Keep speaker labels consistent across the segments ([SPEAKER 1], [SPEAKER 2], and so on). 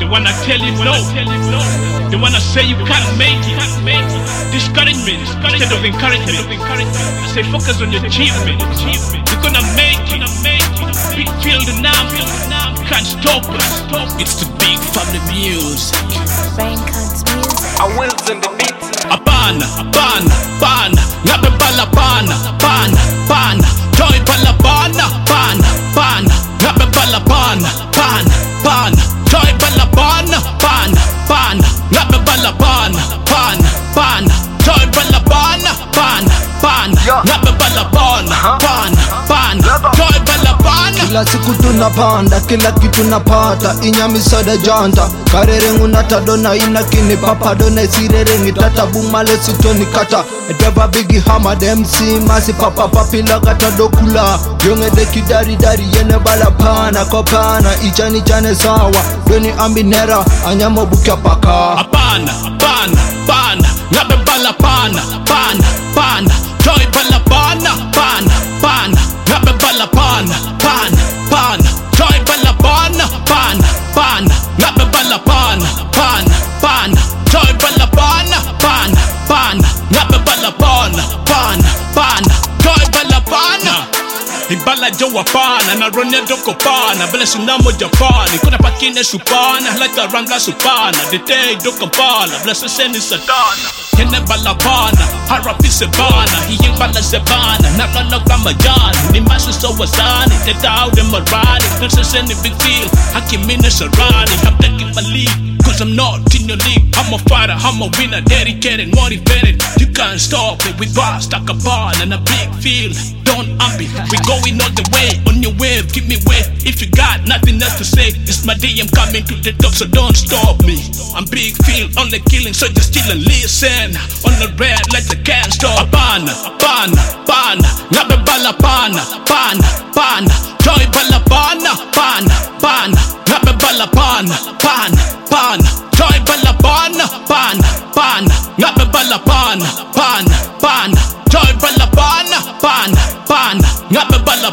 [SPEAKER 1] They wanna tell you no. They wanna say you can't make it. Discouragement instead of encouragement. I say focus on your achievement. You're gonna make it. Big field now. Can't stop us. It's the Big Family Music.
[SPEAKER 2] Raincoats Music.
[SPEAKER 3] I will in the beat.
[SPEAKER 1] Abana, ngabe bala bana, joy bala bana, ngabe bala bana, joy bala bana, ngabe bala bana, joy bala bana, ngabe bala bana, joy bala bana.
[SPEAKER 4] Kila siku tunapanda, kila kitu napata, inyamisada janta karerengu natadona inakini papadona sirerengi tata bumale sitoni kata edeva bigi hama MC masi papa papila kata dokula yonge deki dari yene bala pana kopana ichani chane sawa doni ambinera anyamo bukia paka.
[SPEAKER 1] Abana, ngabe bala bana, joy bala bana, ngabe bala bana, joy bala bana, ngabe bala bana, joy bala bana, ngabe bala bana, joy bala bana. Ibala jowa pana na Ronaldo kopana bela sinamo Japani kuna pakine supana like the Rambla supana the day do kampala bela seni satana kene bala pana harapi sebana hiye bala sebana na lolo kama jani ni masu so wasani te dao de marani don't send big feel hakimine sarani I'm taking my lead cause I'm not in your league. I'm a fighter, I'm a winner, dedicated, motivated. You can't stop it with bars, stuck a bar and a big feel. Don't ambi, we going all the way. On your wave, give me way. If you got nothing else to say, it's my day, I'm coming to the top, so don't stop me. I'm big feel, only killing, so just chill and listen. On the red, like the can't stop. Abana, ngabe bala bana, joy bala bana, ngabe bala bana, joy bala bana, ngabe bala bana, joy bala bana, ngabe bala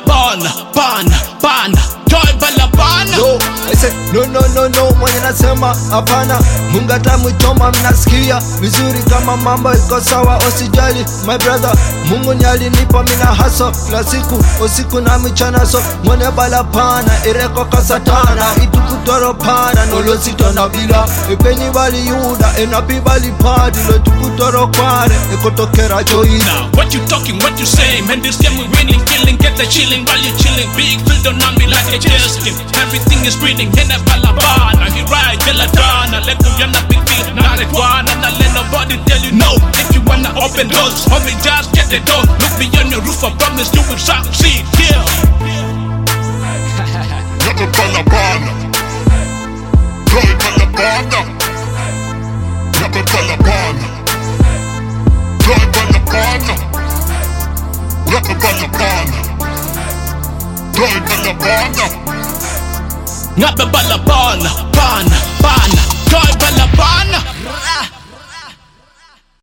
[SPEAKER 1] bana, joy bala bana.
[SPEAKER 4] Yo, I said no, mwenye nasema hapana. Mungu atamuchoma mnasikia vizuri kama mambo iko sawa, osijali my brother. Mungu ni alinipa mina haso kila siku usiku na mchana, so mwone bala pana ireko kasatana itukutoro pana nolo sitona bila epenyi bali yuda enapi bali padi lo tukutoro kware ekotokera joyi.
[SPEAKER 1] Now what you talking, what you saying, man, this game we winning, killing, get the chilling while you chilling. Big field don't know me like a chess game. Everything is breathing, hena balabana, he ride gelatana, let go yana big feel, not it one, and I let nobody tell you no. If you wanna open doors, homie just get the door. Look beyond your roof, I promise you will succeed, yeah.
[SPEAKER 5] Ngabe bala bana, joy bala bana, ngabe bala bana, joy bala bana, ngabe bala bana, joy bala bana,
[SPEAKER 1] ngabe bala bana, joy bala bana.